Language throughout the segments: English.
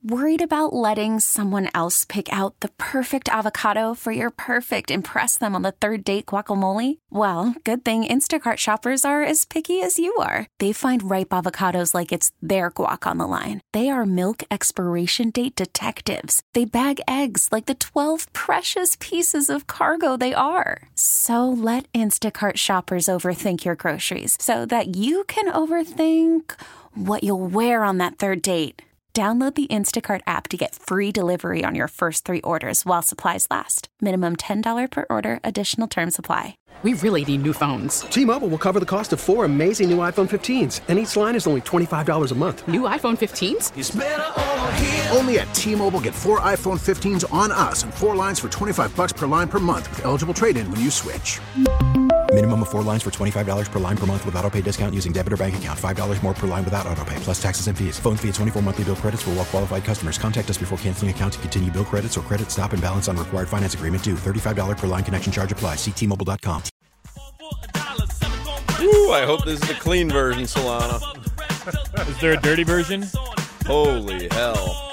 Worried about letting someone else pick out the perfect avocado for your perfect impress them on the third date guacamole? Well, good thing Instacart shoppers are as picky as you are. They find ripe avocados like it's their guac on the line. They are milk expiration date detectives. They bag eggs like the 12 precious pieces of cargo they are. So let Instacart shoppers overthink your groceries so that you can overthink what you'll wear on that third date. Download the Instacart app to get free delivery on your first 3 orders while supplies last. Minimum $10 per order. Additional terms apply. We really need new phones. T-Mobile will cover the cost of 4 amazing new iPhone 15s, and each line is only $25 a month. New iPhone 15s? It's better over here. Only at T-Mobile, get 4 iPhone 15s on us and 4 lines for $25 per line per month with eligible trade-in when you switch. Minimum of 4 lines for $25 per line per month with autopay discount using debit or bank account. $5 more per line without autopay, plus taxes and fees. Phone fee at 24 monthly bill credits for well-qualified customers. Contact us before canceling account to continue bill credits or credit stop and balance on required finance agreement due. $35 per line connection charge applies. See T-Mobile.com. Ooh, I hope this is a clean version, Solana. Is there a dirty version? Holy hell.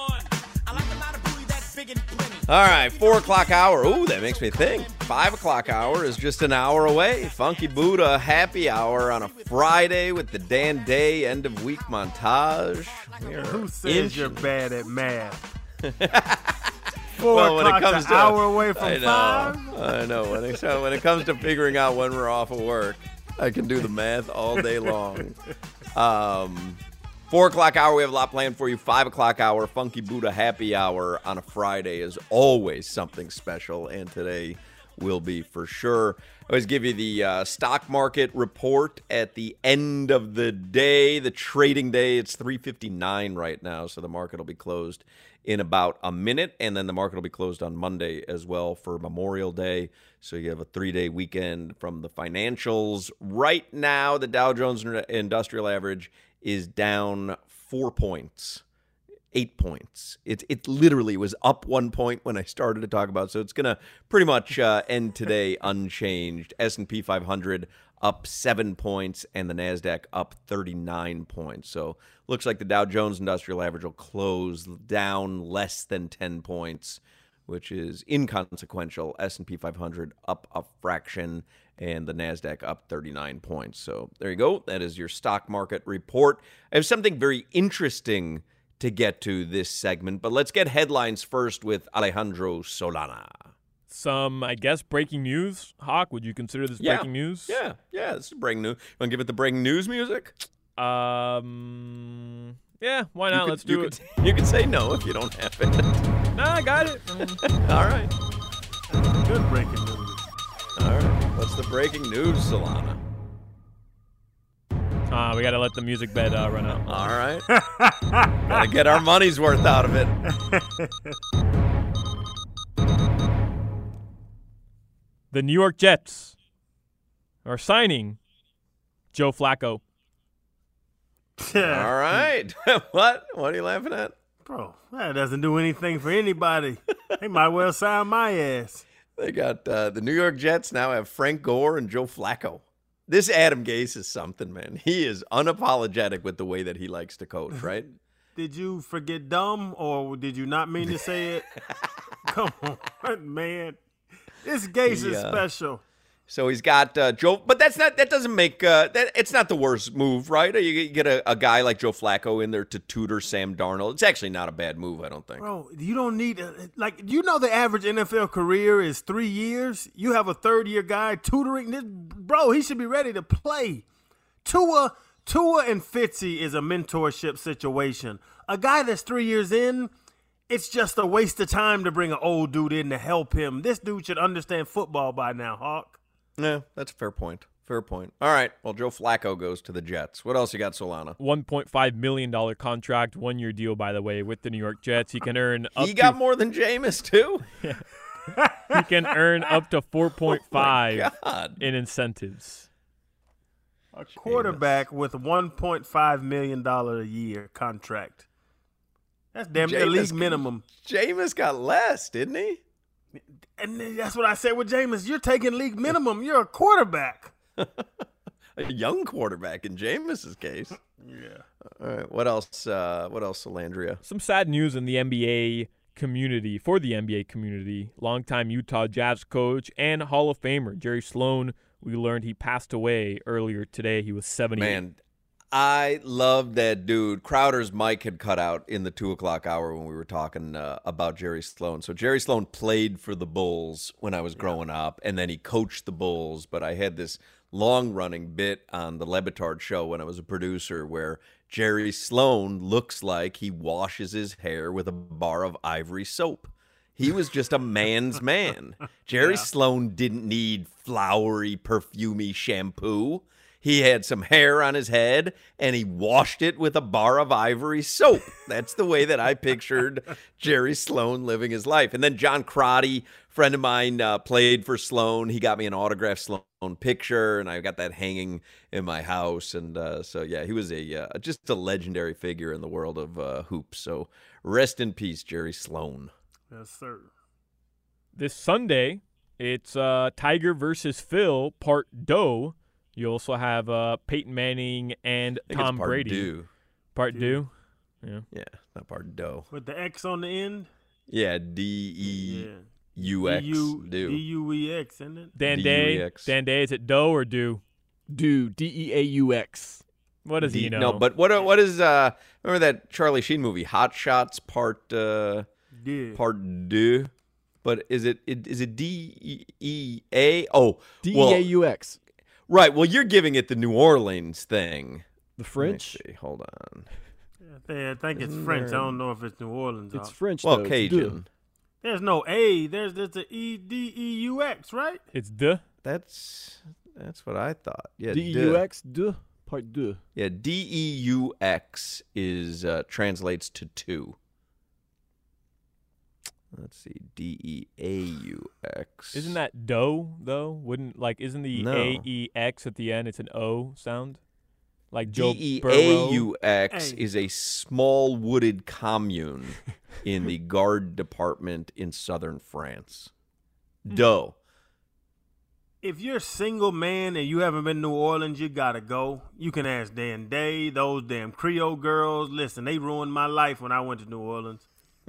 All right, 4 o'clock hour. Ooh, that makes me think. 5 o'clock hour is just an hour away. Funky Buddha happy hour on a Friday with the Dan Day end of week montage. Who says you're bad at math? 4 well, when it comes an hour away from 5? I know. When it comes to figuring out when we're off of work, I can do the math all day long. 4 o'clock hour, we have a lot planned for you. 5 o'clock hour, Funky Buddha happy hour on a Friday is always something special, and today will be for sure. I always give you the stock market report at the end of the day, the trading day. It's 3:59 right now, so the market will be closed in about a minute, and then the market will be closed on Monday as well for Memorial Day. So you have a 3-day weekend from the financials. Right now, the Dow Jones Industrial Average is down 4 points, 8 points. It literally was up 1 point when I started to talk about, so it's going to pretty much end today unchanged. S&P 500 up 7 points, and the NASDAQ up 39 points. So looks like the Dow Jones Industrial Average will close down less than 10 points, which is inconsequential. S&P 500 up a fraction, and the NASDAQ up 39 points. So there you go. That is your stock market report. I have something very interesting to get to this segment, but let's get headlines first with Alejandro Solana. Some, I guess, breaking news. Hawk, would you consider this breaking news? Yeah, this is breaking news. You want to give it the breaking news music? Yeah, why not? Let's do it. You can say no if you don't have it. Nah, I got it. All right. Good breaking news. All right. What's the breaking news, Solana? We got to let the music bed run out. All right. Got to get our money's worth out of it. The New York Jets are signing Joe Flacco. All right. What? What are you laughing at? Bro, that doesn't do anything for anybody. They might well sign my ass. They got the New York Jets now have Frank Gore and Joe Flacco. This Adam Gase is something, man. He is unapologetic with the way that he likes to coach, right? Did you forget dumb, or did you not mean to say it? Come on, man. This Gase is special. So he's got Joe, but that doesn't make it's not the worst move, right? You get a guy like Joe Flacco in there to tutor Sam Darnold. It's actually not a bad move, I don't think. Bro, you don't need the average NFL career is 3 years. You have a third-year guy tutoring this. Bro, he should be ready to play. Tua and Fitzy is a mentorship situation. A guy that's 3 years in, it's just a waste of time to bring an old dude in to help him. This dude should understand football by now, Hawk. Yeah, that's a fair point. Fair point. All right. Well, Joe Flacco goes to the Jets. What else you got, Solana? $1.5 million contract, 1-year deal, by the way, with the New York Jets. He can earn up He got more than Jameis, too? Yeah. He can earn up to 4.5 in incentives. A quarterback with $1.5 million a year contract. That's damn near league minimum. Jameis got less, didn't he? And that's what I said with Jameis. You're taking league minimum. You're a quarterback. A young quarterback in Jameis's case. Yeah. All right. What else? What else, Salandria? Some sad news in the NBA community, for the NBA community. Longtime Utah Jazz coach and Hall of Famer Jerry Sloan. We learned he passed away earlier today. He was 78. Man, I love that dude. Crowder's mic had cut out in the 2 o'clock hour when we were talking about Jerry Sloan. So Jerry Sloan played for the Bulls when I was growing up, and then he coached the Bulls. But I had this long-running bit on the Le Batard show when I was a producer where Jerry Sloan looks like he washes his hair with a bar of ivory soap. He was just a man's man. Jerry Sloan didn't need flowery, perfumey shampoo. He had some hair on his head, and he washed it with a bar of ivory soap. That's the way that I pictured Jerry Sloan living his life. And then John Crotty, friend of mine, played for Sloan. He got me an autographed Sloan picture, and I got that hanging in my house. And so, yeah, he was just a legendary figure in the world of hoops. So rest in peace, Jerry Sloan. Yes, sir. This Sunday, it's Tiger versus Phil, part Doe. You also have Peyton Manning and Tom Brady. Part Due. Yeah, not part Doe. With the X on the end? Yeah, D-E-U-X. D-U-E-X, isn't it? Dan Day, is it Doe or Do? Do, D-E-A-U-X. What does he know? No, but what is, remember that Charlie Sheen movie, Hot Shots Part Deux? But is it D-E-A? Oh. D-E-A-U-X. Right. Well, you're giving it the New Orleans thing. The French? Hold on. Yeah, I think it's French. I don't know if it's New Orleans. It's French, well, though. Cajun. There's no A. There's the E-D-E-U-X, right? It's De. That's what I thought. Yeah, D-E-U-X, De, part Deux. Yeah, D-E-U-X is translates to two. Let's see, D-E-A-U-X. Isn't that Doe, though? Isn't the A-E-X at the end, it's an O sound? Like Joe Burrow? D-E-A-U-X is a small wooded commune in the Gard department in southern France. Doe. If you're a single man and you haven't been to New Orleans, you got to go. You can ask Dan Day, those damn Creole girls. Listen, they ruined my life when I went to New Orleans.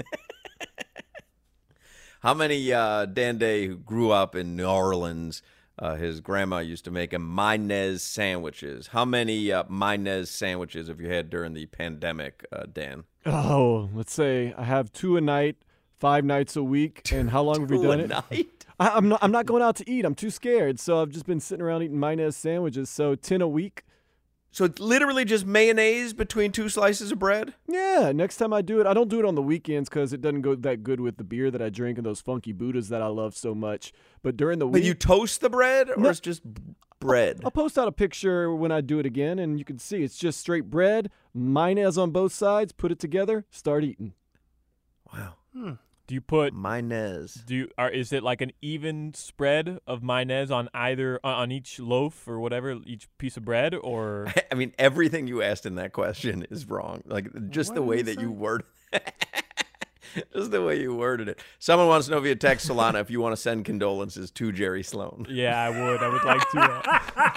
How many Dan Day, who grew up in New Orleans, his grandma used to make him mayonnaise sandwiches. How many mayonnaise sandwiches have you had during the pandemic, Dan? Oh, let's say I have 2 a night, 5 nights a week. And how long have we done it? Night? I'm not going out to eat. I'm too scared. So I've just been sitting around eating mayonnaise sandwiches. So 10 a week. So it's literally just mayonnaise between 2 slices of bread? Yeah, next time I do it, I don't do it on the weekends because it doesn't go that good with the beer that I drink and those funky Buddhas that I love so much. But during the week... But you toast the bread, or it's just bread? I'll post out a picture when I do it again, and you can see it's just straight bread, mayonnaise on both sides, put it together, start eating. Wow. Do you put mayonnaise? Is it like an even spread of mayonnaise on on each loaf or whatever, each piece of bread, or? I mean, everything you asked in that question is wrong. Like just the way that you worded, just the way you worded it. Someone wants to know via text, Solana, if you want to send condolences to Jerry Sloan. Yeah, I would. I would like to.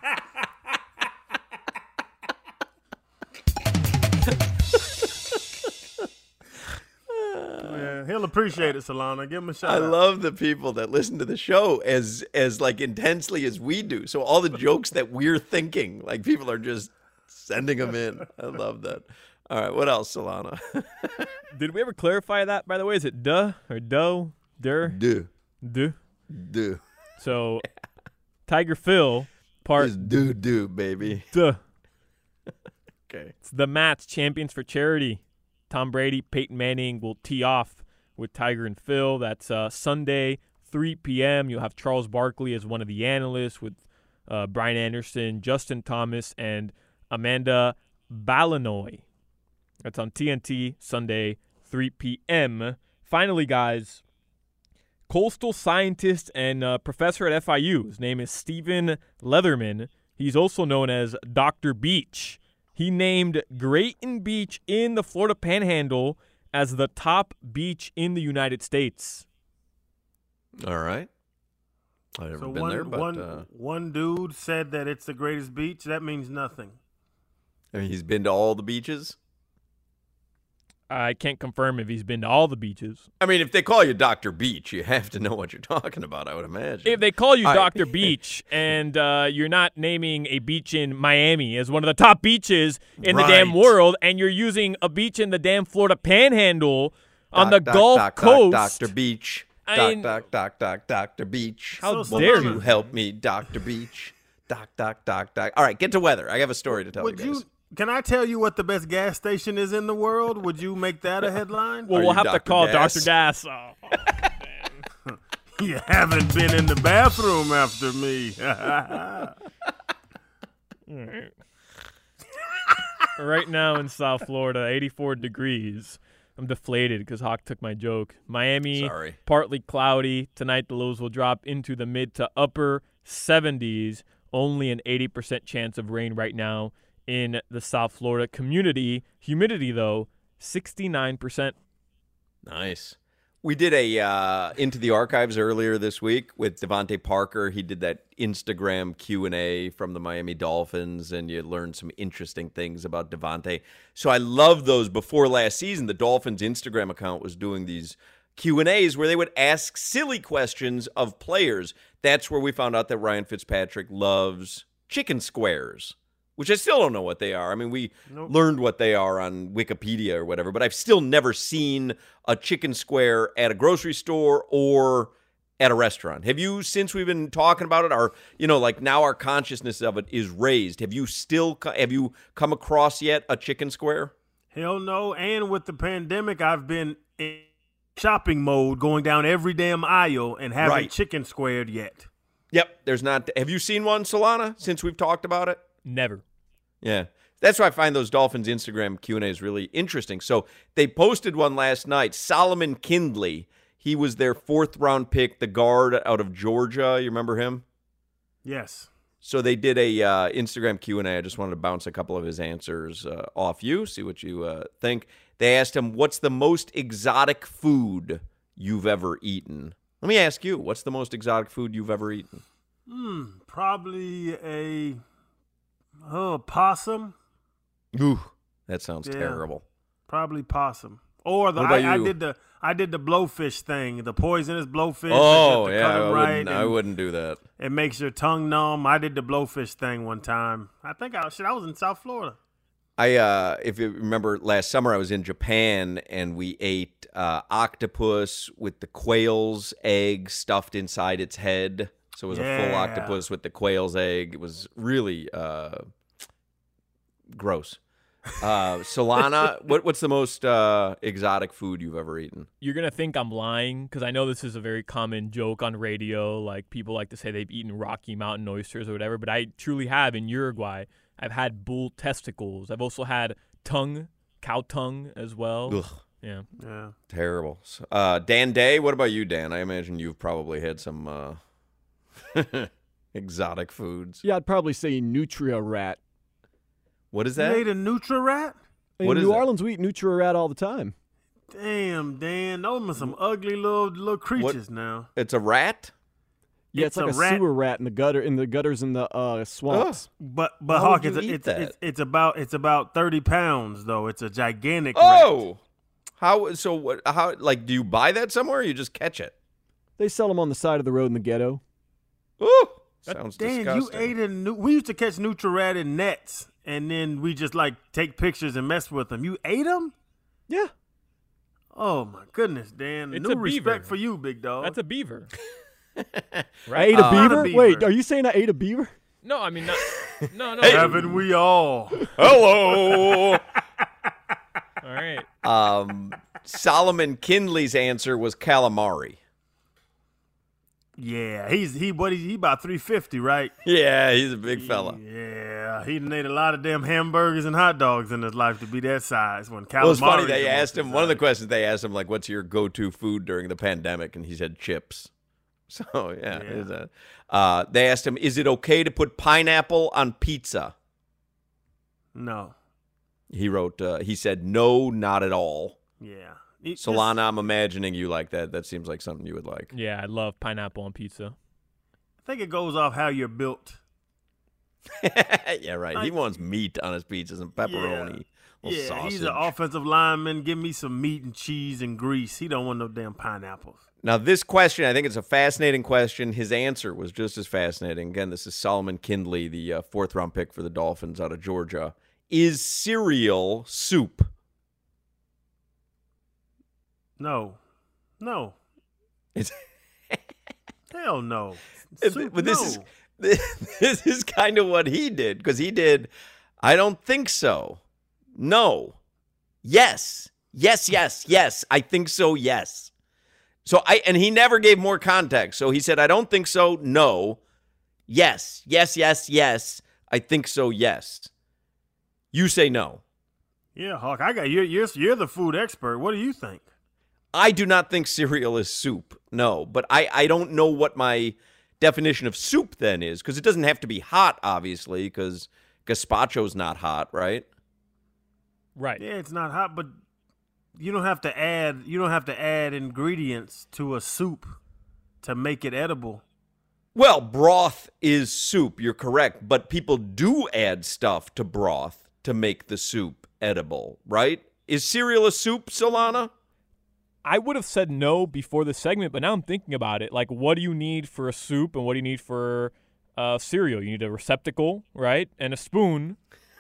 He'll appreciate it, Solana. Give him a shout out. I love the people that listen to the show as like intensely as we do. So all the jokes that we're thinking, like people are just sending them in. I love that. All right, what else, Solana? Did we ever clarify that, by the way? Is it duh or doe? Der? Duh. Duh. Duh. So, Tiger Phil, part... It's do, baby. Duh. Okay. It's the match, champions for charity. Tom Brady, Peyton Manning will tee off with Tiger and Phil. That's Sunday, 3 p.m. You'll have Charles Barkley as one of the analysts with Brian Anderson, Justin Thomas, and Amanda Balanoy. That's on TNT, Sunday, 3 p.m. Finally, guys, coastal scientist and professor at FIU. His name is Stephen Leatherman. He's also known as Dr. Beach. He named Grayton Beach in the Florida Panhandle as the top beach in the United States. All right. I've never been there, but... one dude said that it's the greatest beach. That means nothing. I mean, he's been to all the beaches. I can't confirm if he's been to all the beaches. I mean, if they call you Dr. Beach, you have to know what you're talking about, I would imagine. If they call you All right. Dr. Beach and you're not naming a beach in Miami as one of the top beaches in the damn Right. world, and you're using a beach in the damn Florida Panhandle on the Gulf Coast. Dr. Beach. I mean- Dr. Beach. How So dare Won't you? you help me, Dr. Beach? Doc. All right, get to weather. I have a story to tell Would you guys. Can I tell you what the best gas station is in the world? Would you make that a headline? Well, Are we'll you have to Dr. call Gas? Dr. Gas. Oh. You haven't been in the bathroom after me. Right now in South Florida, 84 degrees. I'm deflated because Hawk took my joke. Miami, Sorry. partly cloudy. Tonight, the lows will drop into the mid to upper 70s. Only an 80% chance of rain right now in the South Florida community. Humidity, though, 69%. Nice. We did a Into the Archives earlier this week with Devontae Parker. He did that Instagram Q&A from the Miami Dolphins, and you learned some interesting things about Devontae. So I love those. Before last season, the Dolphins' Instagram account was doing these Q&As where they would ask silly questions of players. That's where we found out that Ryan Fitzpatrick loves chicken squares, which I still don't know what they are. I mean, we learned what they are on Wikipedia or whatever, but I've still never seen a chicken square at a grocery store or at a restaurant. Have you, since we've been talking about it, our, like now our consciousness of it is raised. Have you come across yet a chicken square? Hell no. And with the pandemic, I've been in shopping mode, going down every damn aisle and haven't Right. chicken squared yet. Yep, there's not. Have you seen one, Solana, since we've talked about it? Never. Yeah. That's why I find those Dolphins Instagram Q&As really interesting. So they posted one last night. Solomon Kindley, he was their 4th-round pick, the guard out of Georgia. You remember him? Yes. So they did a Instagram Q&A. I just wanted to bounce a couple of his answers off you, see what you think. They asked him, what's the most exotic food you've ever eaten? Let me ask you, what's the most exotic food you've ever eaten? Probably a possum. Ooh, that sounds Yeah. terrible. Probably possum. Or What about I you? did the blowfish thing, the poisonous blowfish. Oh, that you yeah, have to cut 'em right I and wouldn't do that. It makes your tongue numb. I did the blowfish thing one time. I think I was in South Florida. If you remember last summer, I was in Japan and we ate octopus with the quail's egg stuffed inside its head. So it was a full Yeah. octopus with the quail's egg. It was really gross. Solana, what's the most exotic food you've ever eaten? You're going to think I'm lying because I know this is a very common joke on radio. Like, people like to say they've eaten Rocky Mountain oysters or whatever, but I truly have in Uruguay. I've had bull testicles. I've also had cow tongue as well. Ugh, Yeah. Yeah. terrible. Dan Day, what about you, Dan? I imagine you've probably had some exotic foods. Yeah, I'd probably say Nutria Rat. What is You that? ate a Nutri-Rat? In What is New that? Orleans, we eat Nutria Rat all the time. Damn, Dan, those are some ugly little creatures now. It's a rat? Yeah, it's like a a rat. sewer rat in the gutters in the swamps. But Why Hawk, would you eat that? it's about 30 pounds though. It's a gigantic rat. Oh, how do you buy that somewhere or you just catch it? They sell them on the side of the road in the ghetto. Ooh, sounds Dan, disgusting. you ate we used to catch Nutri-Rat in nets, and then we just take pictures and mess with them. You ate them? Yeah. Oh my goodness, Dan! It's New a beaver. respect for you, big dog. That's a beaver. I Right? ate a Not a beaver? beaver. Wait, are you saying I ate a beaver? No, I mean, not, no. Haven't we all? Hello. All right. Solomon Kindley's answer was calamari. Yeah, he about 350, right? Yeah, he's a big fella. Yeah, he done ate a lot of damn hamburgers and hot dogs in his life to be that size. When calamari, Well, it's funny, they asked him, one of the questions they asked him, what's your go-to food during the pandemic? And he said chips. So, yeah. They asked him, is it okay to put pineapple on pizza? No. He said, no, not at all. Yeah. Solana, I'm imagining you like that. That seems like something you would like. Yeah, I love pineapple on pizza. I think it goes off how you're built. Yeah, right. He wants meat on his pizzas and pepperoni. Yeah, Sausage. he's an offensive lineman. Give me some meat and cheese and grease. He don't want no damn pineapples. Now, this question, I think it's a fascinating question. His answer was just as fascinating. Again, this is Solomon Kindley, the fourth-round pick for the Dolphins out of Georgia. Is cereal soup? No. It's Hell no. But this is kind of what he did, because he did, I don't think so. No. Yes. I think so, yes. And he never gave more context. So he said, I don't think so, no. Yes. I think so, yes. You say no. Yeah, Hawk, I got you're the food expert. What do you think? I do not think cereal is soup. No, but I don't know what my definition of soup then is, because it doesn't have to be hot, obviously, because gazpacho's not hot, right? Right. Yeah, it's not hot, but you don't have to add ingredients to a soup to make it edible. Well, broth is soup, you're correct, but people do add stuff to broth to make the soup edible, right? Is cereal a soup, Solana? I would have said no before the segment, but now I'm thinking about it. Like, what do you need for a soup and what do you need for cereal? You need a receptacle, right? And a spoon.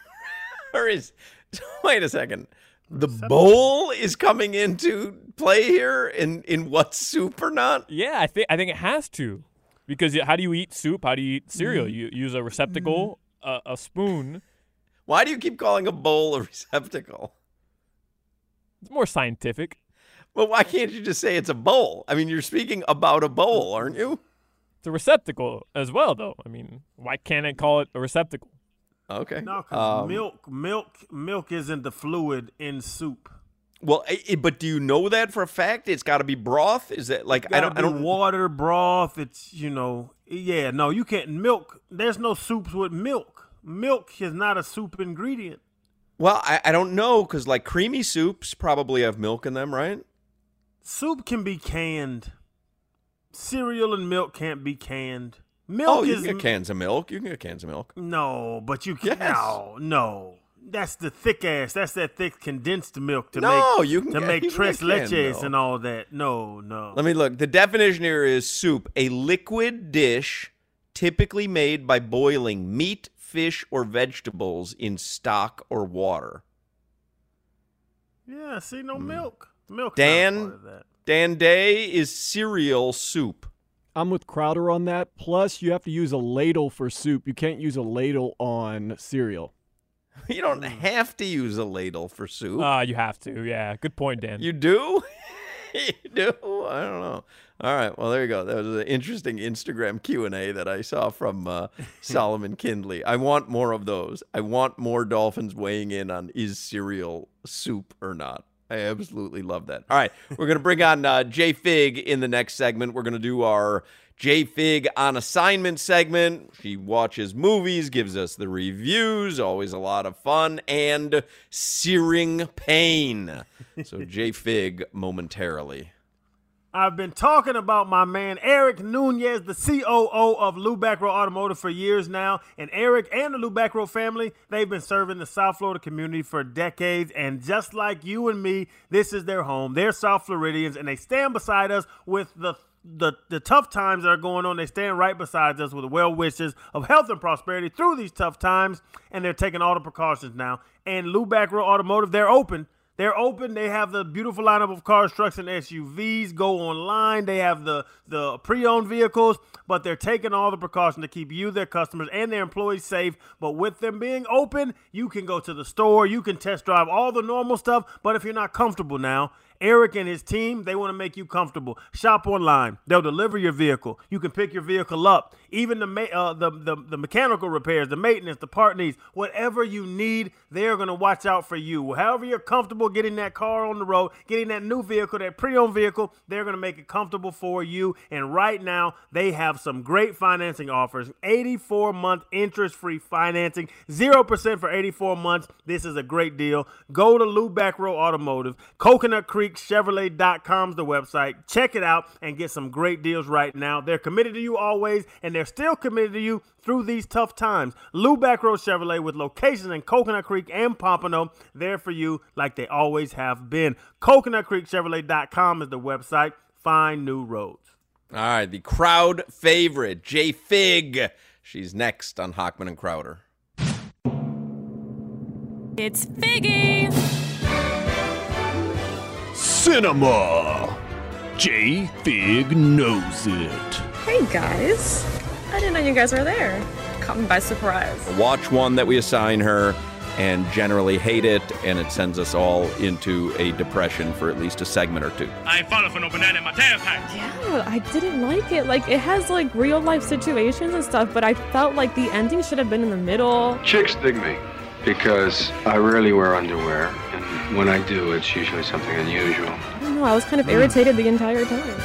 Wait a second. The bowl is coming into play here in what, soup or not? Yeah, I think it has to. Because how do you eat soup? How do you eat cereal? You use a receptacle, a spoon. Why do you keep calling a bowl a receptacle? It's more scientific. Well, why can't you just say it's a bowl? I mean, you're speaking about a bowl, aren't you? It's a receptacle as well, though. I mean, why can't I call it a receptacle? Okay. No, because milk isn't the fluid in soup. Well, but do you know that for a fact? It's got to be broth. Is that like I don't water broth? It's no, you can't milk. There's no soups with milk. Milk is not a soup ingredient. Well, I don't know, because like creamy soups probably have milk in them, right? Soup can be canned. Cereal and milk can't be canned. Milk you can get cans of milk. You can get cans of milk. No, but you can't. Yes. No. That's the thick ass. That's that thick condensed milk to make tres leches and all that. No. Let me look. The definition here is soup, a liquid dish typically made by boiling meat, fish, or vegetables in stock or water. Yeah, see, no milk. Milk. Dan Day is cereal soup. I'm with Crowder on that. Plus, you have to use a ladle for soup. You can't use a ladle on cereal. You don't have to use a ladle for soup. You have to. Yeah, good point, Dan. You do? You do? I don't know. All right. Well, there you go. That was an interesting Instagram Q&A that I saw from Solomon Kindley. I want more of those. I want more Dolphins weighing in on is cereal soup or not. I absolutely love that. All right. We're going to bring on Jay Fig in the next segment. We're going to do our Jay Fig on assignment segment. She watches movies, gives us the reviews, always a lot of fun, and searing pain. So Jay Fig momentarily. I've been talking about my man Eric Nunez, the COO of Lou Backrow Automotive for years now. And Eric and the Lou Backrow family, they've been serving the South Florida community for decades. And just like you and me, this is their home. They're South Floridians, and they stand beside us with the tough times that are going on. They stand right beside us with well wishes of health and prosperity through these tough times. And they're taking all the precautions now. And Lou Backrow Automotive, they're open. They're open. They have the beautiful lineup of cars, trucks, and SUVs. Go online. They have the pre-owned vehicles, but they're taking all the precautions to keep you, their customers, and their employees safe. But with them being open, you can go to the store. You can test drive all the normal stuff. But if you're not comfortable now, Eric and his team, they want to make you comfortable. Shop online. They'll deliver your vehicle. You can pick your vehicle up. Even the mechanical repairs, the maintenance, the part needs, whatever you need, they're going to watch out for you. However you're comfortable getting that car on the road, getting that new vehicle, that pre-owned vehicle, they're going to make it comfortable for you. And right now, they have some great financing offers. 84-month interest-free financing, 0% for 84 months. This is a great deal. Go to Lou Backrow Automotive, Coconut Creek, CoconutCreekChevrolet.com is the website. Check it out and get some great deals right now. They're committed to you always, and they're still committed to you through these tough times. Lou Backroad Chevrolet with locations in Coconut Creek and Pompano. There for you like they always have been. CoconutCreekChevrolet.com is the website. Find new roads. All right, the crowd favorite, Jay Fig. She's next on Hochman and Crowder. It's Figgy. Cinema. Jay Fig knows it. Hey guys, I didn't know you guys were there. Caught me by surprise. Watch one that we assign her and generally hate it, and it sends us all into a depression for at least a segment or two. I ain't falling for no banana in my tailpipe. Yeah, I didn't like it. Like, it has, like, real-life situations and stuff, but I felt like the ending should have been in the middle. Chicks dig me because I rarely wear underwear, and when I do, it's usually something unusual. I don't know, I was kind of irritated the entire time.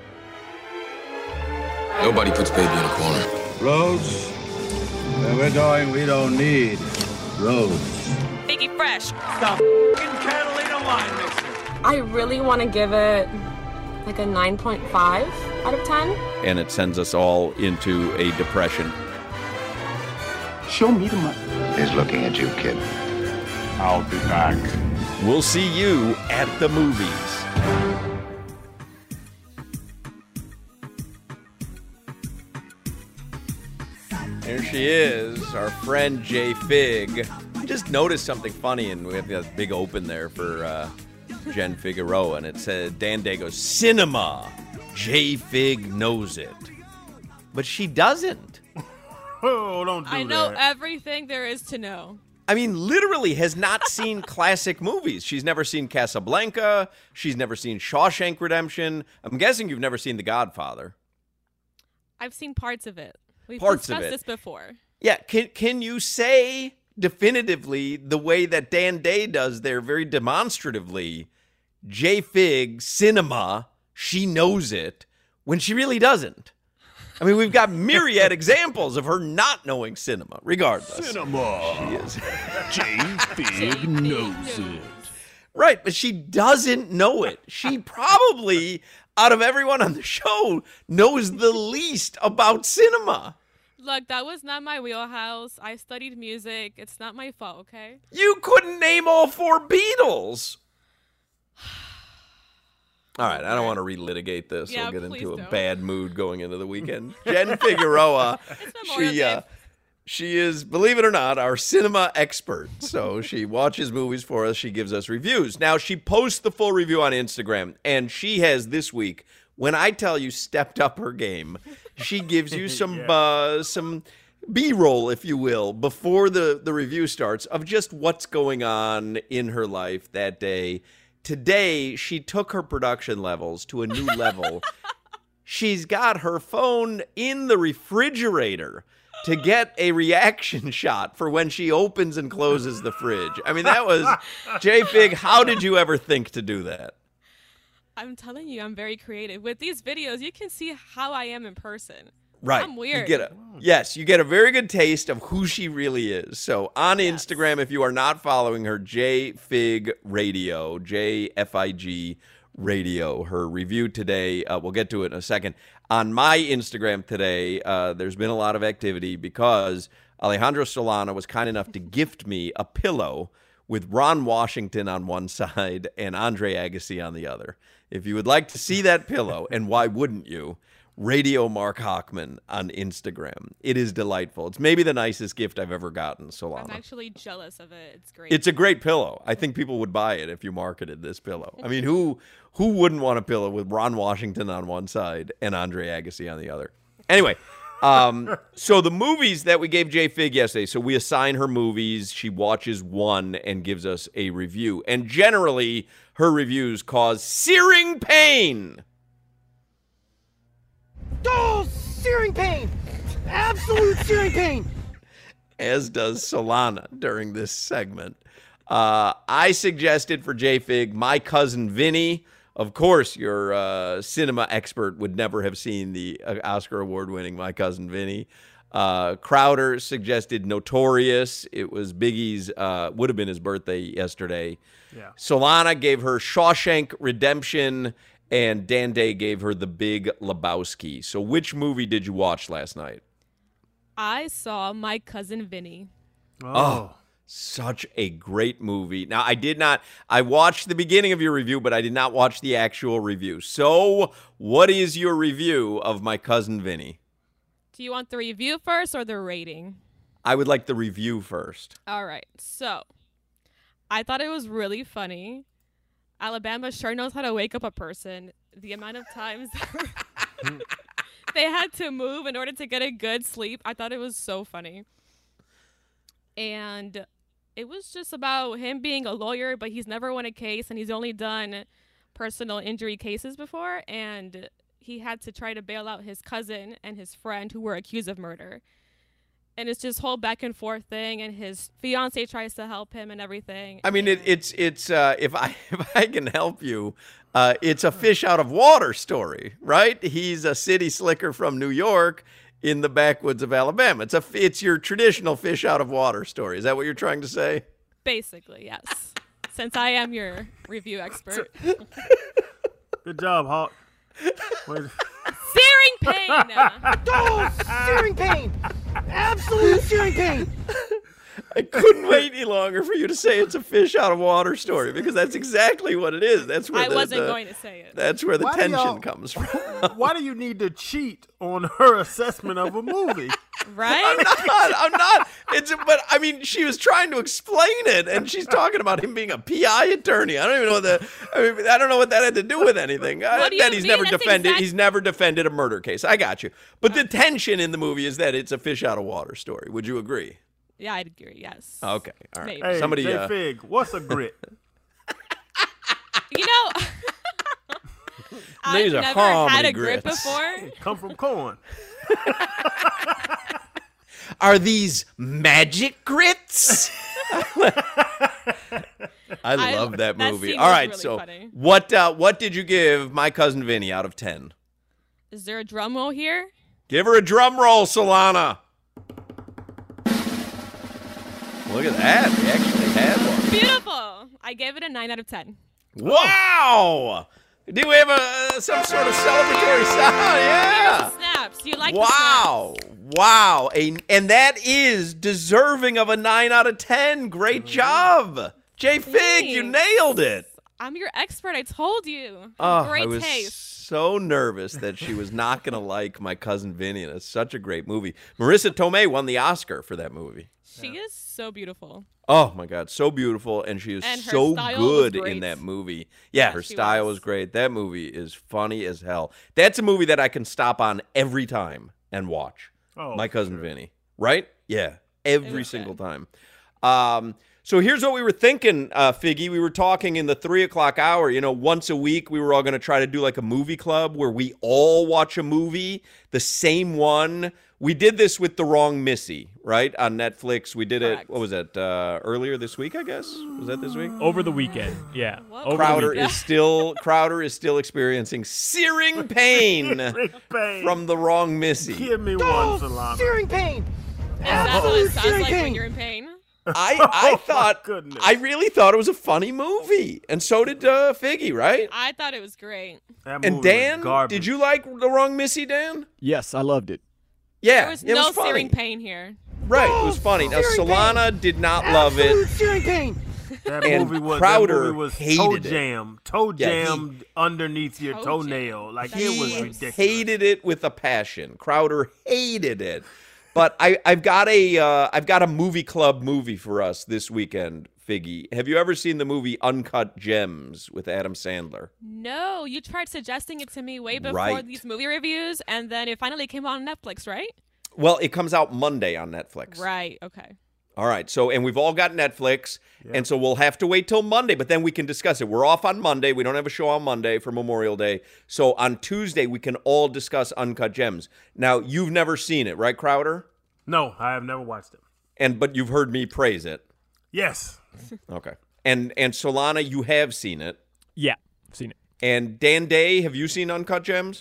Nobody puts baby in a corner. Roads, where we're going, we don't need roads. Figgy Fresh. Stop Catalina wine mixer. I really want to give it, like, a 9.5 out of 10. And it sends us all into a depression. Show me the money. He's looking at you, kid. I'll be back. We'll see you at the movies. Here she is, our friend Jay Fig. I just noticed something funny, and we have that big open there for Jen Figueroa, and it said, Dan Day goes, Cinema. Jay Fig knows it. But she doesn't. Oh, don't do that. I know everything there is to know. I mean, literally has not seen classic movies. She's never seen Casablanca. She's never seen Shawshank Redemption. I'm guessing you've never seen The Godfather. I've seen parts of it. We've discussed this before. Yeah, can you say definitively the way that Dan Day does there very demonstratively, Jay Fig, Cinema, she knows it, when she really doesn't? I mean, we've got myriad examples of her not knowing cinema, regardless. Cinema. She is. Jay Fig knows it. Right, but she doesn't know it. She probably, out of everyone on the show, knows the least about cinema. Look, that was not my wheelhouse. I studied music. It's not my fault, okay? You couldn't name all four Beatles. All right, I don't want to relitigate this. Yeah, we'll get into don't. a bad mood going into the weekend. Jen Figueroa, she is, believe it or not, our cinema expert. So she watches movies for us. She gives us reviews. Now, she posts the full review on Instagram, and she has this week, when I tell you stepped up her game, she gives you some B-roll, if you will, before the review starts of just what's going on in her life that day. Today, she took her production levels to a new level. She's got her phone in the refrigerator to get a reaction shot for when she opens and closes the fridge. I mean, that was, Jay Fig, how did you ever think to do that? I'm telling you, I'm very creative. With these videos, you can see how I am in person. Right. I'm weird. You get a very good taste of who she really is. So on Instagram, if you are not following her, JFig Radio, JFIG Radio, her review today, we'll get to it in a second. On my Instagram today, there's been a lot of activity because Alejandro Solana was kind enough to gift me a pillow with Ron Washington on one side and Andre Agassi on the other. If you would like to see that pillow, and why wouldn't you, Radio Mark Hochman on Instagram. It is delightful. It's maybe the nicest gift I've ever gotten, Solana. I'm actually jealous of it. It's great. It's a great pillow. I think people would buy it if you marketed this pillow. I mean, who wouldn't want a pillow with Ron Washington on one side and Andre Agassi on the other? Anyway, so the movies that we gave Jay Fig yesterday, so we assign her movies. She watches one and gives us a review. And generally, her reviews cause searing pain. Oh, searing pain! Absolute searing pain! As does Solana during this segment. I suggested for J-Fig, My Cousin Vinny. Of course, your cinema expert would never have seen the Oscar award-winning My Cousin Vinny. Crowder suggested Notorious. It was Biggie's, would have been his birthday yesterday. Yeah. Solana gave her Shawshank Redemption, and Dan Day gave her The Big Lebowski. So which movie did you watch last night? I saw My Cousin Vinny. Oh, such a great movie. Now, I watched the beginning of your review, but I did not watch the actual review. So what is your review of My Cousin Vinny? Do you want the review first or the rating? I would like the review first. All right. So I thought it was really funny. Alabama sure knows how to wake up a person. The amount of times they had to move in order to get a good sleep, I thought it was so funny. And it was just about him being a lawyer, but he's never won a case, and he's only done personal injury cases before, and he had to try to bail out his cousin and his friend who were accused of murder. And it's just whole back and forth thing, and his fiance tries to help him and everything. I mean, it's if I can help you, it's a fish out of water story, right? He's a city slicker from New York in the backwoods of Alabama. It's your traditional fish out of water story. Is that what you're trying to say? Basically, yes. Since I am your review expert. Good job, Hawk. Searing pain. Oh, searing pain. Absolute searing pain. I couldn't wait any longer for you to say it's a fish out of water story, because that's exactly what it is. That's where I wasn't going to say it. That's where the tension comes from. Why do you need to cheat on her assessment of a movie? Right? I'm not. But I mean, she was trying to explain it, and she's talking about him being a PI attorney. I don't even know I don't know what that had to do with anything. What do you that he's mean? never That's defended. He's never defended a murder case. I got you. But the tension in the movie is that it's a fish out of water story. Would you agree? Yeah, I'd agree, yes. Okay, all right. Hey, Somebody, Fig, what's a grit? You know, I've These are never had a grip grits. before. Come from corn. Are these magic grits? I love that movie. scene All was right, really so funny. what did you give My Cousin Vinny out of 10? Is there a drum roll here? Give her a drum roll, Solana. Look at that. We actually had one. Beautiful. I gave it a 9 out of 10. Wow. Do we have some sort of celebratory sound? Yeah. Snaps. You like Wow. the snaps? Wow. And that is deserving of a 9 out of 10. Great job. Jay Fig, you nailed it. I'm your expert. I told you. Oh, Great I was taste. so nervous that she was not going to like My Cousin Vinny, and it's such a great movie. Marissa Tomei won the Oscar for that movie. She is so beautiful. Oh, my God. So beautiful, and she is And her so style good was great. in that movie. Yeah, her she style was great. That movie is funny as hell. That's a movie that I can stop on every time and watch. Oh, My Cousin Vinny. Right? Yeah. Every single time. So here's what we were thinking, Figgy. We were talking in the 3 o'clock hour, once a week we were all going to try to do like a movie club where we all watch a movie, the same one. We did this with The Wrong Missy, right? On Netflix. We did it, what was that, earlier this week, I guess? Was that this week? Over the weekend, yeah. Over Crowder the is still experiencing searing pain from The Wrong Missy. Give me one, Solana. Searing pain. Is that what it sounds searing like pain. when you're in pain? I really thought it was a funny movie, and so did Figgy, right? I thought it was great. And Dan, did you like The Wrong Missy, Dan? Yes, I loved it. Yeah, There was it no was funny. searing pain here. Right, it was funny. Now searing Solana did not love Absolute it. searing pain. That And movie was Crowder toe hated it. jammed underneath your toenail. Like it was ridiculous. Hated it with a passion. Crowder hated it. But I've got a movie club movie for us this weekend, Figgy. Have you ever seen the movie Uncut Gems with Adam Sandler? No, you tried suggesting it to me way before Right. these movie reviews, and then it finally came on Netflix, right? Well, it comes out Monday on Netflix. Right, okay. All right. So, and we've all got Netflix, and so we'll have to wait till Monday, but then we can discuss it. We're off on Monday. We don't have a show on Monday for Memorial Day. So on Tuesday, we can all discuss Uncut Gems. Now, you've never seen it, right, Crowder? No, I have never watched it. But you've heard me praise it. Yes. Okay. And Solana, you have seen it. Yeah, I've seen it. And Dan Day, have you seen Uncut Gems?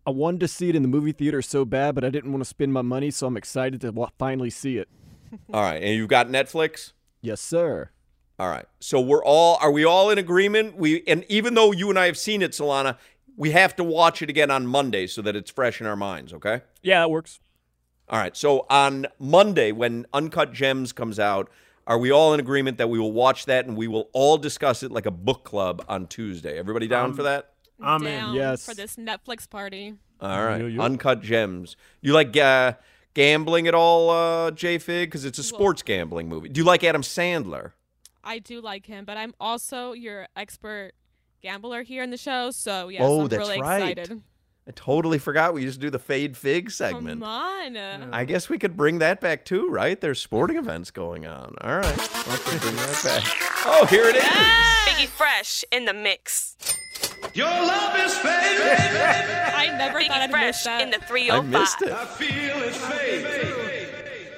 I wanted to see it in the movie theater so bad, but I didn't want to spend my money, so I'm excited to finally see it. All right, and you've got Netflix? Yes, sir. All right. So are we all in agreement? And even though you and I have seen it, Solana, we have to watch it again on Monday so that it's fresh in our minds, okay? Yeah, that works. All right. So on Monday, when Uncut Gems comes out, are we all in agreement that we will watch that and we will all discuss it like a book club on Tuesday? Everybody down for that? I'm Down in. Yes. for this Netflix party. All right. Yo. Uncut Gems. You like gambling at all, J-Fig? Because it's a sports gambling movie. Do you like Adam Sandler? I do like him, but I'm also your expert gambler here in the show, so yes, Oh, I'm that's really right. excited. I totally forgot we used to do the Fade Fig segment. Come on. I guess we could bring that back too, right? There's sporting events going on. All right. Let's bring that back. Oh, here it is. Biggie Fresh in the mix. Your love is fading. I never thought I'd miss Fresh that. in the I 305. missed it. I feel it's fading.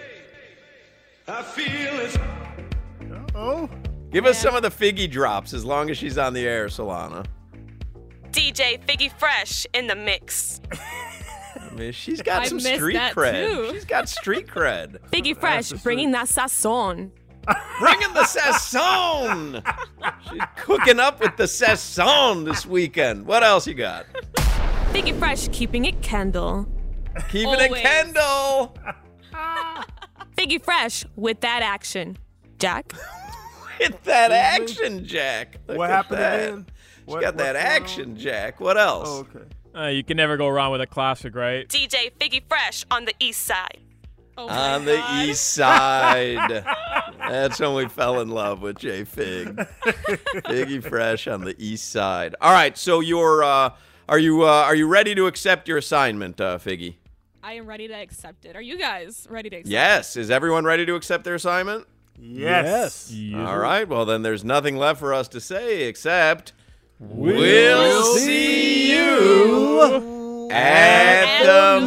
I feel it's... Oh. Give us some of the Figgy drops as long as she's on the air, Solana. DJ Figgy Fresh in the mix. I mean, she's got some missed street that, cred. too. She's got street cred. Figgy Fresh bringing that sazon. Bringing the sazon. She's cooking up with the sazon this weekend. What else you got? Figgy Fresh keeping it candle. Keeping it Always. Kendall. Figgy Fresh with that action. Jack. Hit that action, Jack. Look What at happened that. again? She got that what's going action, Jack. What else? on? Oh, okay. You can never go wrong with a classic, right? DJ Figgy Fresh on the east side. Oh my On the God. east side. That's when we fell in love with J Fig. Figgy Fresh on the east side. All right, so are you ready to accept your assignment, Figgy? I am ready to accept it. Are you guys ready to accept Yes. Is everyone ready to accept their assignment? Yes. All right. Well, then there's nothing left for us to say except we'll see you at the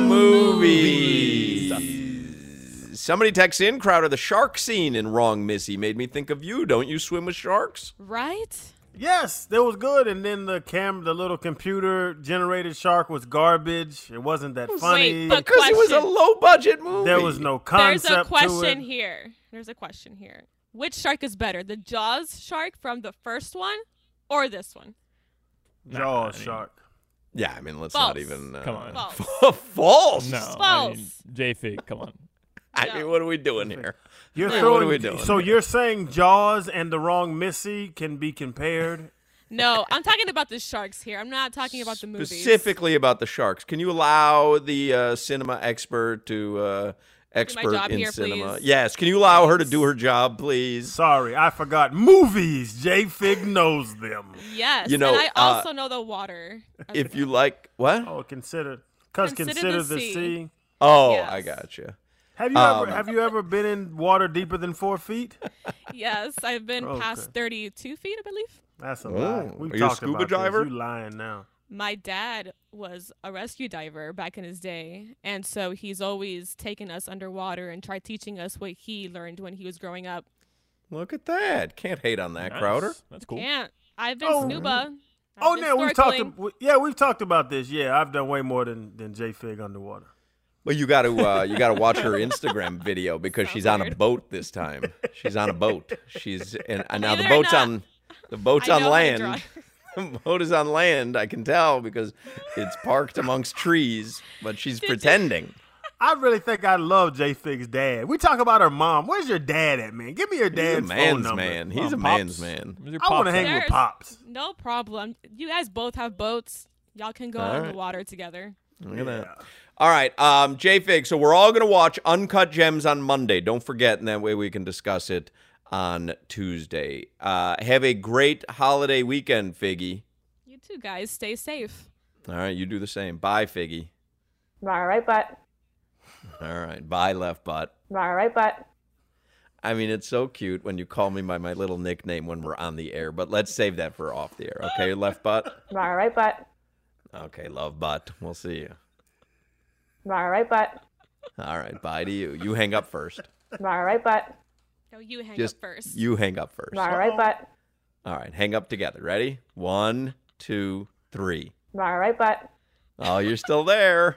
movies. Somebody texts in, Crowder, the shark scene in Wrong Missy made me think of you. Don't you swim with sharks? Right? Yes, that was good. And then the little computer generated shark was garbage. It wasn't that funny. Wait, but Because it was a question. low-budget movie. There was no concept There's a question to it. here. There's a question here. Which shark is better, the Jaws shark from the first one or this one? Jaws shark. Yeah, I mean, let's False. not even... Come on. False. False? No. False. J-Fig, come on. I mean, what are we doing here? You're Yeah, throwing, what are we doing So here? you're saying Jaws and the Wrong Missy can be compared? No, I'm talking about the sharks here. I'm not talking about the movies. Specifically about the sharks. Can you allow the cinema expert to expert job in here, cinema? please. Yes. Can you allow her to do her job, please? Sorry, I forgot. Movies. J-Fig knows them. Yes, You know, and I also know the water. If you like, what? Oh, consider Consider the the sea. Oh, Yes. I got you. Have you ever been in water deeper than 4 feet? Yes, I've been Okay. past 32 feet, I believe. That's a Oh. lie. We've Are you a talked scuba about diver? This. You lying now. My dad was a rescue diver back in his day, and so he's always taken us underwater and tried teaching us what he learned when he was growing up. Look at that. Can't hate on that, Crowder. That's cool. Can't. I've been Oh. scuba. Oh, I've been no, snorkeling. we've talked about this. Yeah, I've done way more than J-Fig underwater. Well, you got to watch her Instagram video because she's on a weird. boat this time. She's on a boat. She's and now the Believe it or boat's not, on the boat's I on know how to land. drive. The boat is on land. I can tell because it's parked amongst trees, but she's pretending. I really think I love J-Fig's dad. We talk about her mom. Where's your dad at, man? Give me your He's a dad's phone man's number. man. He's a Pops. man's man. Where's your I want pops to hang at? with There's Pops. No problem. You guys both have boats. Y'all can go All on right. the water together. Look at that. All right, J-Fig, so we're all going to watch Uncut Gems on Monday. Don't forget, and that way we can discuss it on Tuesday. Have a great holiday weekend, Figgy. You two guys stay safe. All right, you do the same. Bye, Figgy. My right butt. All right, bye, Left Butt. My right butt. I mean, it's so cute when you call me by my little nickname when we're on the air, but let's save that for off the air, okay, Left Butt? My right butt. Okay, Love Butt. We'll see you. My right butt. All right, bye to you. You hang up first. My right butt. No, you hang Just up first. you hang up first. My right butt. All right, hang up together. Ready? 1, 2, 3. My right butt. Oh, you're still there.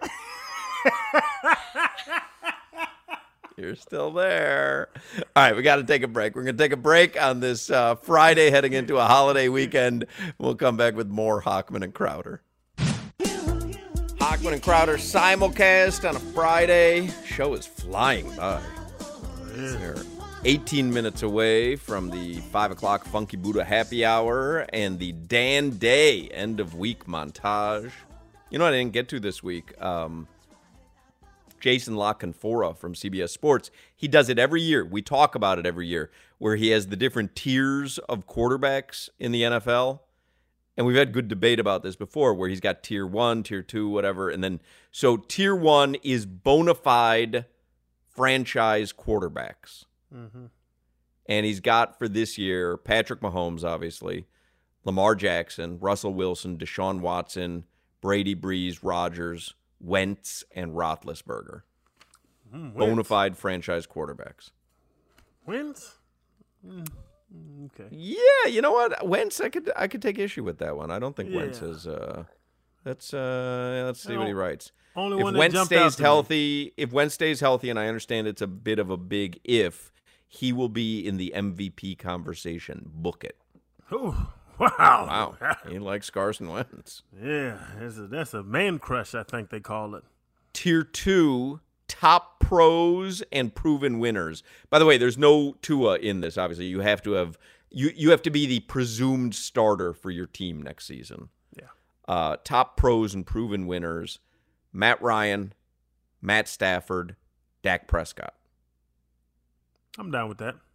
You're still there. All right, we got to take a break. We're going to take a break on this Friday heading into a holiday weekend. We'll come back with more Hochman and Crowder. Hochman and Crowder simulcast on a Friday. Show is flying by. We're 18 minutes away from the 5 o'clock Funky Buddha happy hour and the Dan Day end of week montage. You know what I didn't get to this week? Jason La Canfora from CBS Sports. He does it every year. We talk about it every year, where he has the different tiers of quarterbacks in the NFL. And we've had good debate about this before, where he's got tier 1, tier 2, whatever. And then, so tier 1 is bona fide franchise quarterbacks. Mm-hmm. And he's got for this year Patrick Mahomes, obviously, Lamar Jackson, Russell Wilson, Deshaun Watson, Brady, Breeze, Rodgers, Wentz, and Roethlisberger. Bona fide franchise quarterbacks. Wentz? Okay. Yeah, you know what? Wentz, I could take issue with that one. I don't think Wentz is. Let's see what he writes. Only if one that Wentz jumped stays out to healthy, if Wentz stays healthy, and I understand it's a bit of a big if, he will be in the MVP conversation. Book it. Ooh, wow. Wow. He likes Carson Wentz. Yeah, that's a man crush, I think they call it. Tier 2, top pros and proven winners. By the way, there's no Tua in this, obviously. You have to have you have to be the presumed starter for your team next season. Yeah. Top pros and proven winners: Matt Ryan, Matt Stafford, Dak Prescott. I'm down with that.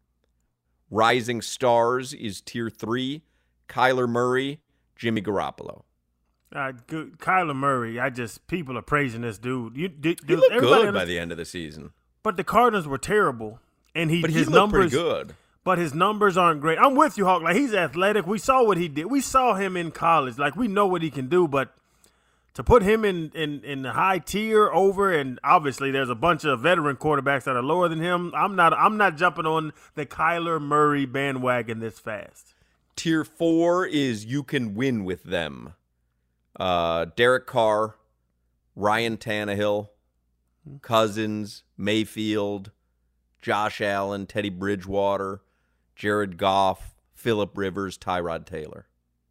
Rising stars is tier 3, Kyler Murray, Jimmy Garoppolo. Good. Kyler Murray, people are praising this dude. He looked good by the end of the season. But the Cardinals were terrible. And he his looked numbers, pretty good. But his numbers aren't great. I'm with you, Hawk. Like, he's athletic. We saw what he did. We saw him in college. Like, we know what he can do, but to put him in the high tier over, and obviously there's a bunch of veteran quarterbacks that are lower than him. I'm not jumping on the Kyler Murray bandwagon this fast. Tier 4 is you can win with them. Derek Carr, Ryan Tannehill, Cousins, Mayfield, Josh Allen, Teddy Bridgewater, Jared Goff, Phillip Rivers, Tyrod Taylor.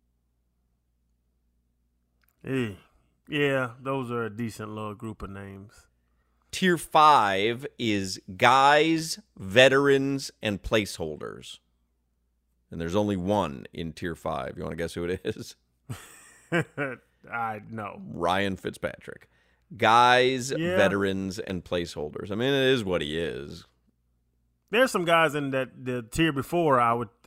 Yeah, those are a decent little group of names. Tier 5 is guys, veterans, and placeholders. And there's only one in Tier 5. You want to guess who it is? I know. Ryan Fitzpatrick. Guys, veterans, and placeholders. I mean, it is what he is. There's some guys in the tier before I would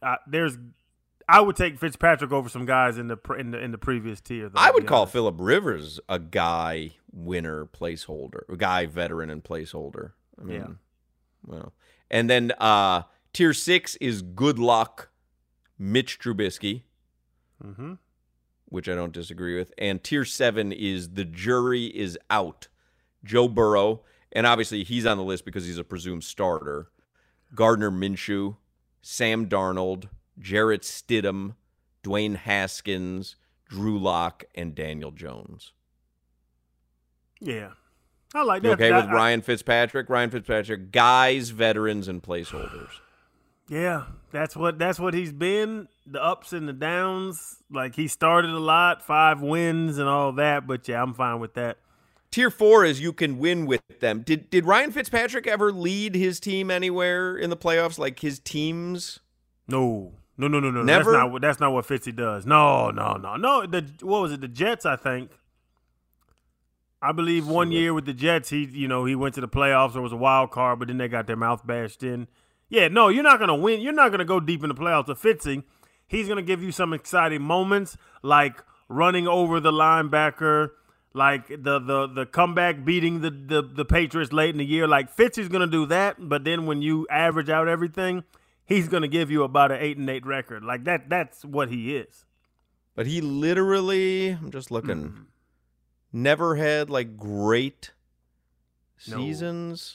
take Fitzpatrick over some guys in the previous tier. Though, I would call Phillip Rivers a guy winner placeholder, a guy veteran and placeholder. I mean, well, and then tier 6 is good luck, Mitch Trubisky, which I don't disagree with, and tier 7 is the jury is out, Joe Burrow, and obviously he's on the list because he's a presumed starter. Gardner Minshew, Sam Darnold, Jarrett Stidham, Dwayne Haskins, Drew Lock, and Daniel Jones. Yeah. I like that. You okay with Ryan Fitzpatrick? Ryan Fitzpatrick, guys, veterans, and placeholders. Yeah, that's what he's been, the ups and the downs. Like, he started a lot, 5 wins and all that, but yeah, I'm fine with that. Tier 4 is you can win with them. Did Ryan Fitzpatrick ever lead his team anywhere in the playoffs, like his teams? No. Never? That's not what Fitzy does. No. What was it? The Jets, I think. I believe one year with the Jets, he went to the playoffs or was a wild card, but then they got their mouth bashed in. Yeah, no, you're not going to win. You're not going to go deep in the playoffs with Fitzy. He's going to give you some exciting moments, like running over the linebacker, like the comeback beating the Patriots late in the year. Like, Fitzy's going to do that, but then when you average out everything, he's going to give you about an 8-8 record. Like, that's what he is. But he literally, I'm just looking, never had, like, great seasons.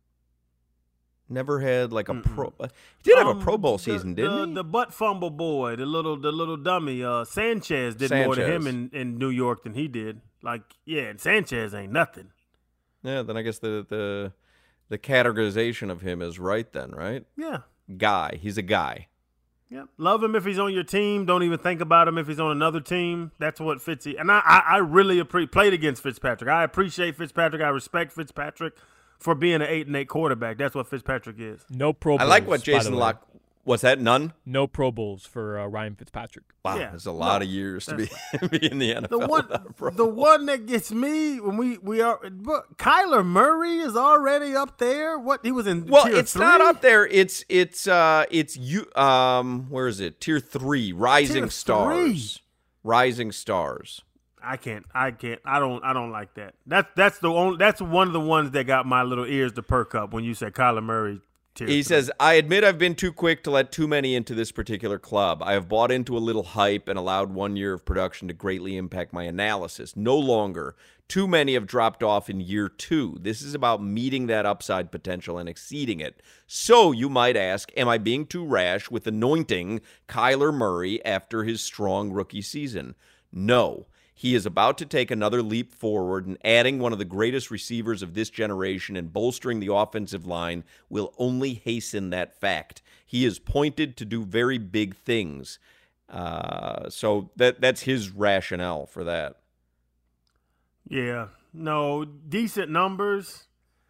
Never had, like, a pro. He did have a Pro Bowl season, didn't he? The butt fumble boy, the little dummy, Sanchez did more to him in New York than he did. Like, yeah, and Sanchez ain't nothing. Yeah, then I guess the categorization of him is right then, right? Yeah. Guy. He's a guy. Yeah. Love him if he's on your team. Don't even think about him if he's on another team. That's what Fitzy. And I really played against Fitzpatrick. I appreciate Fitzpatrick. I respect Fitzpatrick for being an 8-8 quarterback. That's what Fitzpatrick is. No Pro Bowls. I like what Jason Locke. What's that? None? No Pro Bowls for Ryan Fitzpatrick. Wow, Yeah, that's a lot of years to be in the NFL. The one that gets me when we are Kyler Murray is already up there. What he was in? Well, tier it's 3? not up there. It's you. Where is it? Tier 3, Rising Tier Stars. 3. Rising Stars. I can't. I don't like that. That's one of the ones that got my little ears to perk up when you said Kyler Murray. He says, I admit I've been too quick to let too many into this particular club. I have bought into a little hype and allowed 1 year of production to greatly impact my analysis. No longer. Too many have dropped off in year 2. This is about meeting that upside potential and exceeding it. So you might ask, am I being too rash with anointing Kyler Murray after his strong rookie season? No. He is about to take another leap forward, and adding one of the greatest receivers of this generation and bolstering the offensive line will only hasten that fact. He is pointed to do very big things. So that's his rationale for that. Yeah. No, decent numbers,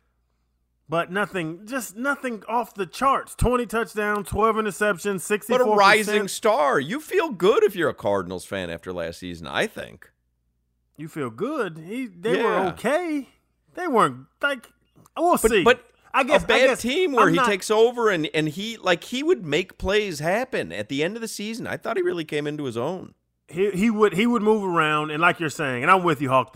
but nothing off the charts. 20 touchdowns, 12 interceptions, 64%. But a rising star. You feel good if you're a Cardinals fan after last season, I think. You feel good. They were okay. They weren't like we'll see. But I guess a bad I guess team where he takes over and he would make plays happen at the end of the season. I thought he really came into his own. He would move around, and like you're saying, and I'm with you, Hawk.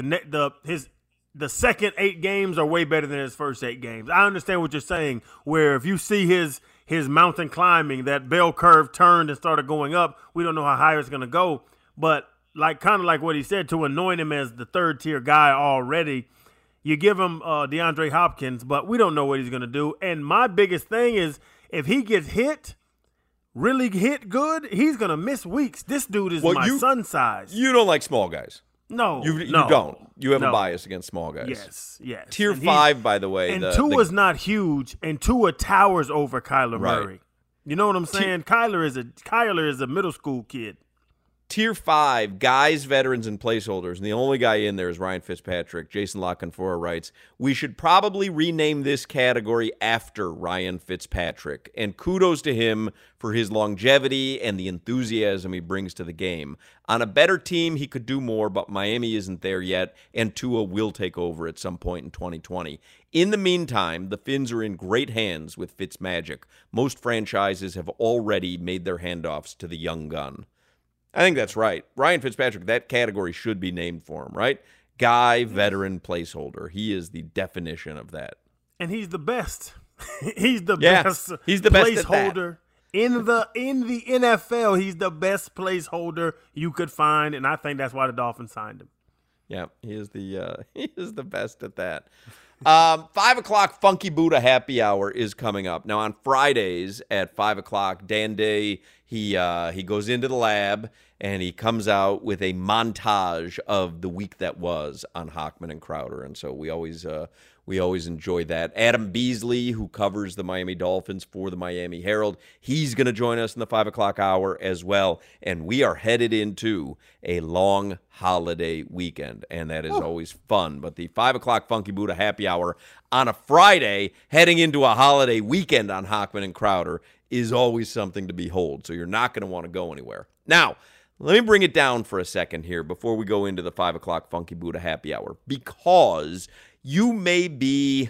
The second 8 games are way better than his first 8 games. I understand what you're saying. Where if you see his mountain climbing, that bell curve turned and started going up, we don't know how high it's going to go, but. Kind of like what he said, to anoint him as the third-tier guy already, you give him DeAndre Hopkins, but we don't know what he's going to do. And my biggest thing is if he gets really hit good, he's going to miss weeks. This dude is my son's size. You don't like small guys. No, you don't. You have a bias against small guys. Yes. Tier 5, by the way. And Tua's not huge, and Tua towers over Kyler Murray. You know what I'm saying? Kyler is a middle school kid. Tier 5, guys, veterans, and placeholders, and the only guy in there is Ryan Fitzpatrick. Jason Lockenfora writes, we should probably rename this category after Ryan Fitzpatrick, and kudos to him for his longevity and the enthusiasm he brings to the game. On a better team, he could do more, but Miami isn't there yet, and Tua will take over at some point in 2020. In the meantime, the Finns are in great hands with Fitzmagic. Most franchises have already made their handoffs to the young gun. I think that's right. Ryan Fitzpatrick, that category should be named for him, right? Guy, veteran, placeholder. He is the definition of that. And he's the best. He's the best. He's the best placeholder in the NFL. He's the best placeholder you could find, and I think that's why the Dolphins signed him. Yeah, he is the best at that. 5 o'clock Funky Buddha Happy Hour is coming up. Now on Fridays at 5 o'clock, Dan Day, he goes into the lab and he comes out with a montage of the week that was on Hochman and Crowder, and so we always enjoy that. Adam Beasley, who covers the Miami Dolphins for the Miami Herald, he's going to join us in the 5 o'clock hour as well, and we are headed into a long holiday weekend, and that is always fun. But the 5 o'clock Funky Buddha Happy Hour on a Friday, heading into a holiday weekend on Hochman and Crowder, is always something to behold, so you're not going to want to go anywhere. Now, let me bring it down for a second here before we go into the 5 o'clock Funky Buddha Happy Hour, because you may be,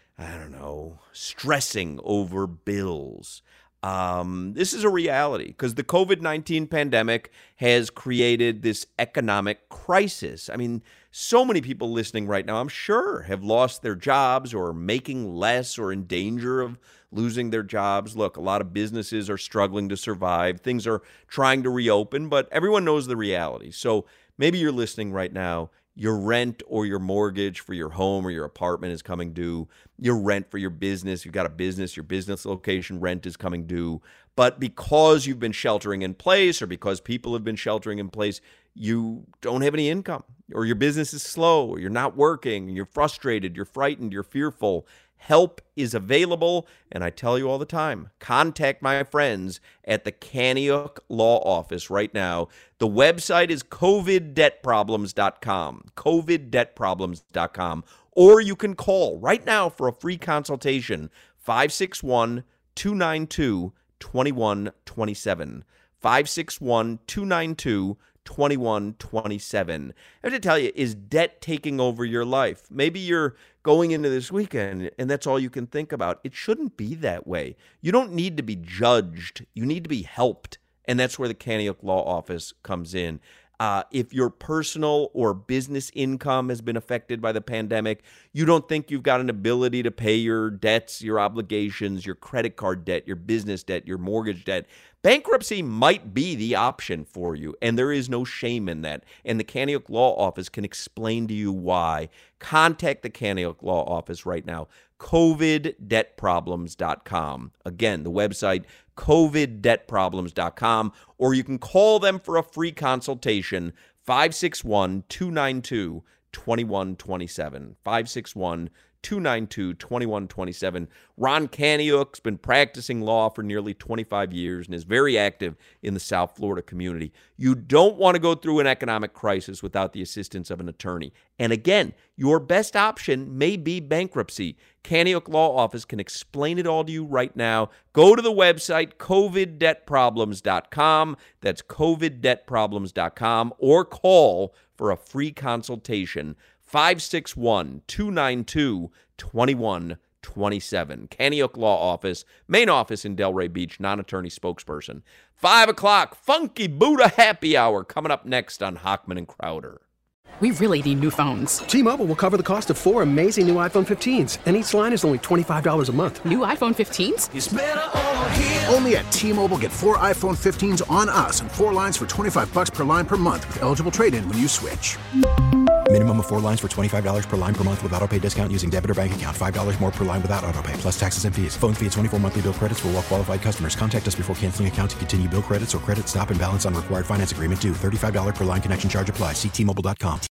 stressing over bills. This is a reality because the COVID-19 pandemic has created this economic crisis. I mean, so many people listening right now, I'm sure, have lost their jobs or are making less or in danger of losing their jobs. Look, a lot of businesses are struggling to survive. Things are trying to reopen, but everyone knows the reality. So maybe you're listening right now. Your rent or your mortgage for your home or your apartment is coming due. Your rent for your business, you've got a business, your business location rent is coming due. But because you've been sheltering in place or because people have been sheltering in place, you don't have any income. or your business is slow, or you're not working, you're frustrated, you're frightened, you're fearful, help is available. And I tell you all the time, contact my friends at the Kaniuk Law Office right now. The website is coviddebtproblems.com, coviddebtproblems.com. Or you can call right now for a free consultation, 561-292-2127, 561-292-2127. I have to tell you, is debt taking over your life? Maybe you're going into this weekend and that's all you can think about. It shouldn't be that way. You don't need to be judged. You need to be helped. And that's where the Kaniuk Law Office comes in. If your personal or business income has been affected by the pandemic, you don't think you've got an ability to pay your debts, your obligations, your credit card debt, your business debt, your mortgage debt, bankruptcy might be the option for you, and there is no shame in that. And the Kaniuk Law Office can explain to you why. Contact the Kaniuk Law Office right now, coviddebtproblems.com. Again, the website, coviddebtproblems.com, or you can call them for a free consultation, 561-292-2127, 561-292-2127. Ron Kaniuk's been practicing law for nearly 25 years and is very active in the South Florida community. You don't want to go through an economic crisis without the assistance of an attorney. And again, your best option may be bankruptcy. Kaniuk Law Office can explain it all to you right now. Go to the website, coviddebtproblems.com. That's coviddebtproblems.com, or call for a free consultation, 561-292-2127. Kaniuk Law Office, main office in Delray Beach, non-attorney spokesperson. 5 o'clock, Funky Buddha Happy Hour coming up next on Hochman and Crowder. We really need new phones. T-Mobile will cover the cost of 4 amazing new iPhone 15s, and each line is only $25 a month. New iPhone 15s? It's better over here. Only at T-Mobile, get 4 iPhone 15s on us and 4 lines for $25 per line per month with eligible trade-in when you switch. Minimum of 4 lines for $25 per line per month with autopay discount using debit or bank account. $5 more per line without autopay, plus taxes and fees. Phone fee at 24 monthly bill credits for well-qualified customers. Contact us before canceling account to continue bill credits or credit stop and balance on required finance agreement due. $35 per line connection charge applies. See T-Mobile.com.